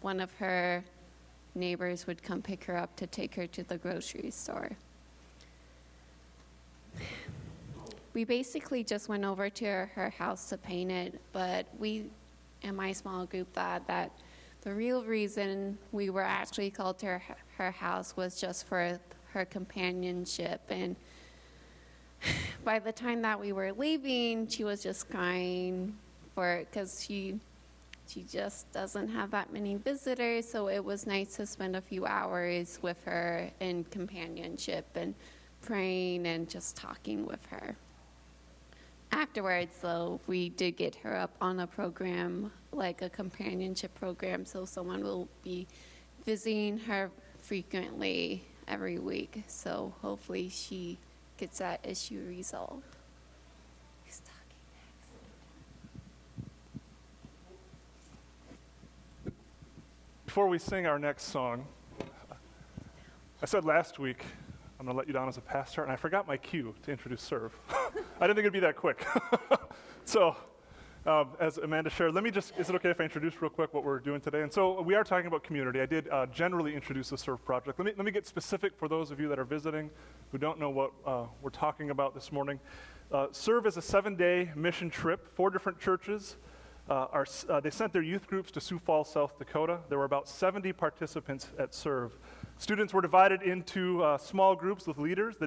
one of her neighbors would come pick her up to take her to the grocery store. We basically just went over to her house to paint it, but we, in my small group, thought that the real reason we were actually called to her house was just for her companionship. And by the time that we were leaving, she was just crying because she just doesn't have that many visitors, so it was nice to spend a few hours with her in companionship and praying and just talking with her. Afterwards, though, we did get her up on a program, like a companionship program, so someone will be visiting her frequently every week. So hopefully she gets that issue resolved. Who's talking next? Before we sing our next song, I said last week, I'm going to let you down as a pastor, and I forgot my cue to introduce Serve. I didn't think it'd be that quick. So, as Amanda shared, is it okay if I introduce real quick what we're doing today? And so we are talking about community. I did generally introduce the Serve Project. Let me get specific for those of you that are visiting who don't know what we're talking about this morning. Serve is a 7-day mission trip. 4 different churches they sent their youth groups to Sioux Falls, South Dakota. There were about 70 participants at Serve. Students were divided into small groups with leaders.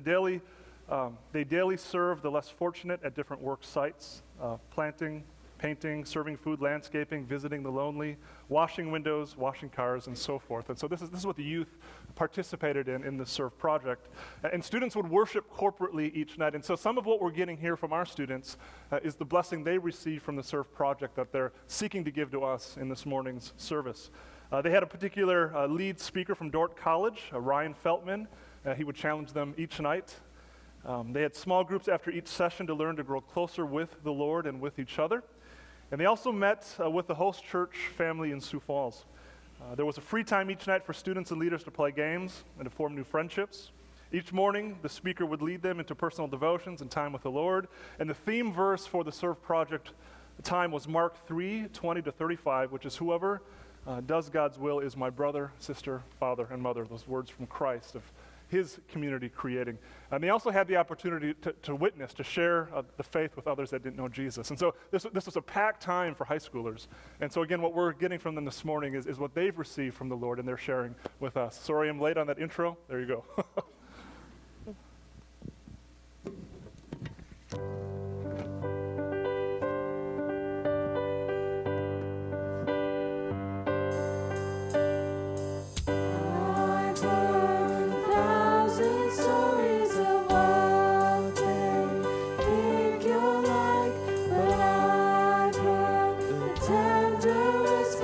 They daily serve the less fortunate at different work sites, planting, painting, serving food, landscaping, visiting the lonely, washing windows, washing cars, and so forth. And so this is what the youth participated in the Serve Project. And students would worship corporately each night. And so some of what we're getting here from our students is the blessing they receive from the Serve Project that they're seeking to give to us in this morning's service. They had a particular lead speaker from Dordt College, Ryan Feltman. He would challenge them each night. They had small groups after each session to learn to grow closer with the Lord and with each other. And they also met with the host church family in Sioux Falls. There was a free time each night for students and leaders to play games and to form new friendships. Each morning, the speaker would lead them into personal devotions and time with the Lord. And the theme verse for the Serve Project time was Mark 3:20-35, which is whoever does God's will is my brother, sister, father, and mother. Those words from Christ of his community creating. And they also had the opportunity to witness, to share the faith with others that didn't know Jesus. And so this was a packed time for high schoolers. And so again, what we're getting from them this morning is what they've received from the Lord, and they're sharing with us. Sorry I'm late on that intro. There you go.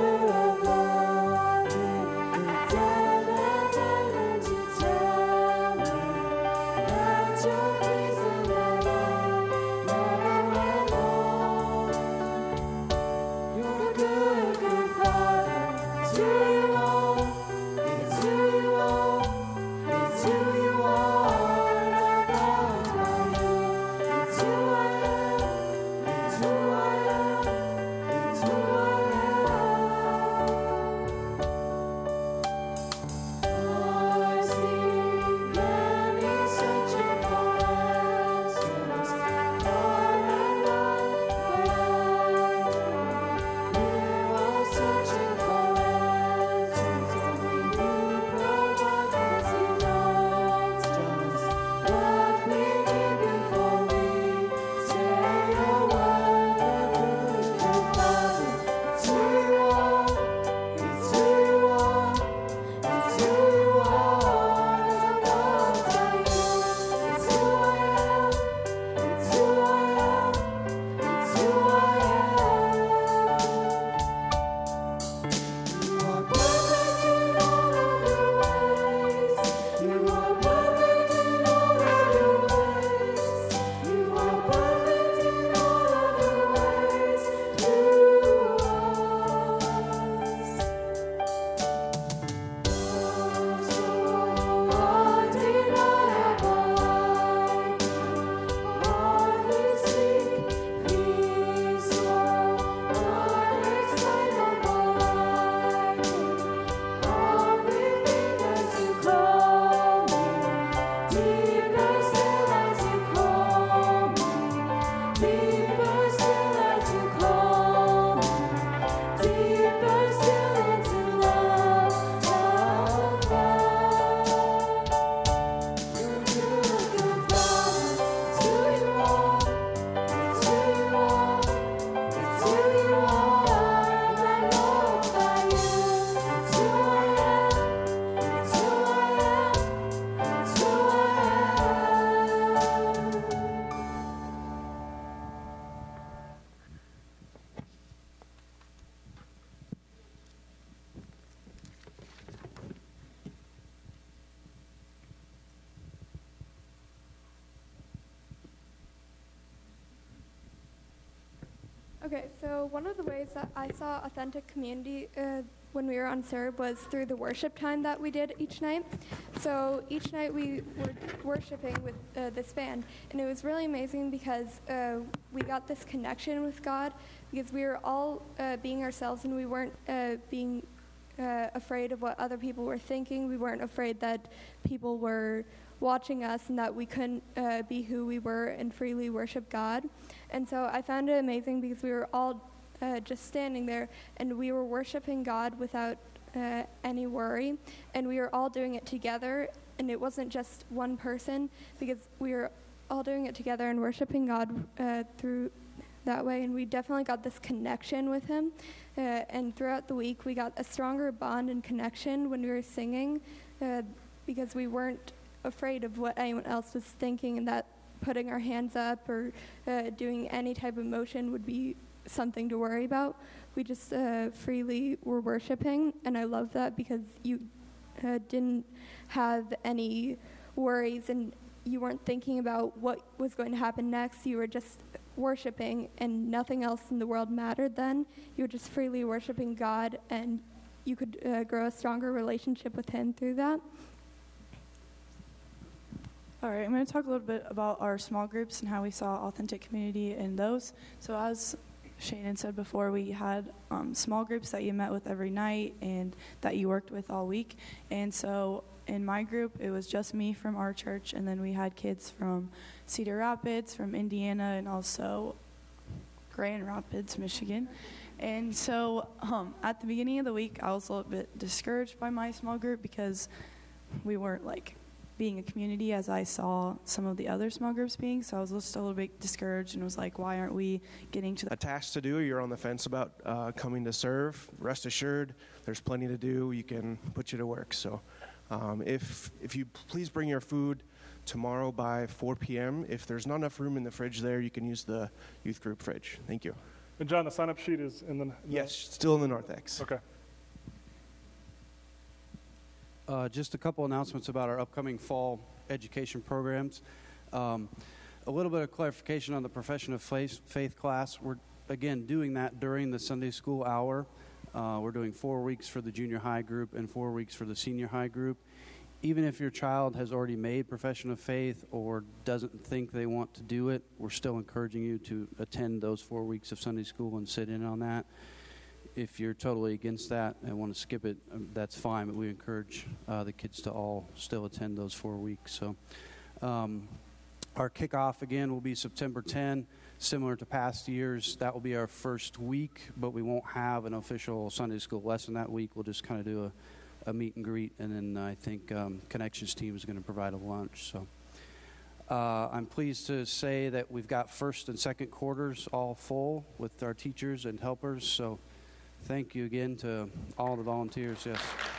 Tell Okay, so one of the ways that I saw authentic community when we were on Serb was through the worship time that we did each night. So each night we were worshiping with this band, and it was really amazing because we got this connection with God because we were all being ourselves, and we weren't being afraid of what other people were thinking. We weren't afraid that people were watching us and that we couldn't be who we were and freely worship God. And so I found it amazing because we were all just standing there and we were worshiping God without any worry, and we were all doing it together, and it wasn't just one person because we were all doing it together and worshiping God through that way, and we definitely got this connection with him. And throughout the week we got a stronger bond and connection when we were singing because we weren't afraid of what anyone else was thinking, and that putting our hands up or doing any type of motion would be something to worry about. We just freely were worshiping, and I love that because you didn't have any worries and you weren't thinking about what was going to happen next. You were just worshiping, and nothing else in the world mattered then. You were just freely worshiping God, and you could grow a stronger relationship with him through that. All right, I'm going to talk a little bit about our small groups and how we saw authentic community in those. So as Shannon said before, we had small groups that you met with every night and that you worked with all week. And so in my group, it was just me from our church, and then we had kids from Cedar Rapids, from Indiana, and also Grand Rapids, Michigan. And so at the beginning of the week, I was a little bit discouraged by my small group because we weren't being a community as I saw some of the other small groups being. So I was just a little bit discouraged and was like, why aren't we getting to a task to do? You're on the fence about coming to serve. Rest assured, there's plenty to do. You can put you to work. So if you please bring your food tomorrow by 4 p.m. If there's not enough room in the fridge there, you can use the youth group fridge. Thank you. And John, the sign-up sheet is in the... Yes, still in the narthex. Okay. Just a couple announcements about our upcoming fall education programs. A little bit of clarification on the Profession of Faith class. We're, again, doing that during the Sunday school hour. We're doing 4 weeks for the junior high group and 4 weeks for the senior high group. Even if your child has already made Profession of Faith or doesn't think they want to do it, we're still encouraging you to attend those 4 weeks of Sunday school and sit in on that. If you're totally against that and want to skip it, that's fine, but we encourage the kids to all still attend those 4 weeks. So our kickoff, again, will be September 10, similar to past years. That will be our first week, but we won't have an official Sunday school lesson that week. We'll just kind of do a meet and greet, and then I think Connections team is going to provide a lunch. So I'm pleased to say that we've got first and second quarters all full with our teachers and helpers. So thank you again to all the volunteers. Yes.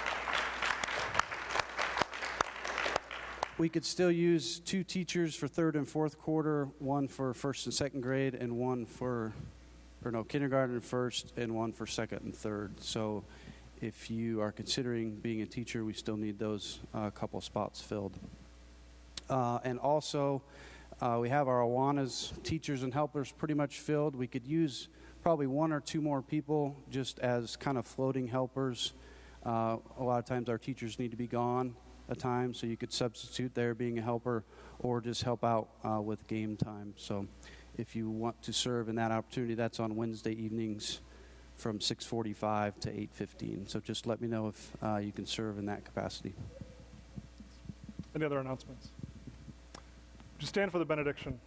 We could still use 2 teachers for third and fourth quarter, one for first and second grade, and one for, kindergarten and first, and one for second and third. So if you are considering being a teacher, we still need those couple spots filled. And also, we have our Awanas teachers and helpers pretty much filled. We could use probably 1 or 2 more people just as kind of floating helpers. A lot of times our teachers need to be gone a time, so you could substitute there being a helper or just help out with game time. So if you want to serve in that opportunity, that's on Wednesday evenings from 6:45 to 8:15. So just let me know if you can serve in that capacity. Any other announcements? Just stand for the benediction.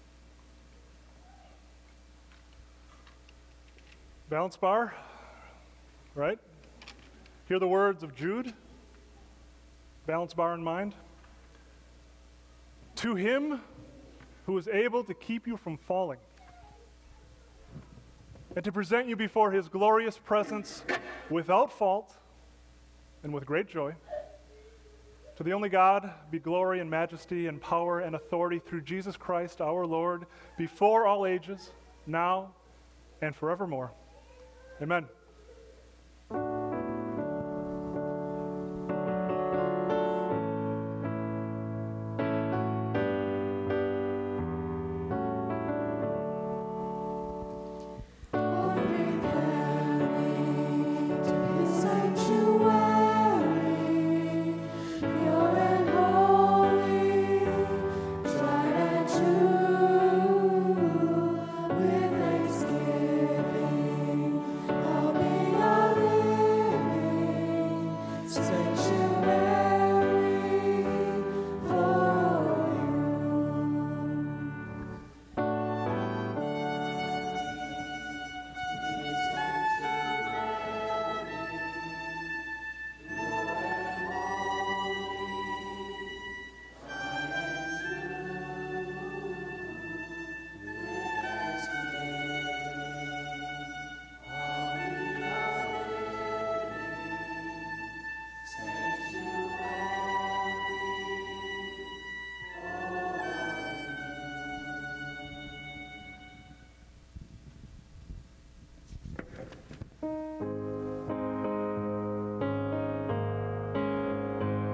Balance bar, right? Hear the words of Jude. Balance bar in mind. To him who is able to keep you from falling and to present you before his glorious presence without fault and with great joy. To the only God be glory and majesty and power and authority through Jesus Christ our Lord, before all ages, now and forevermore. Amen.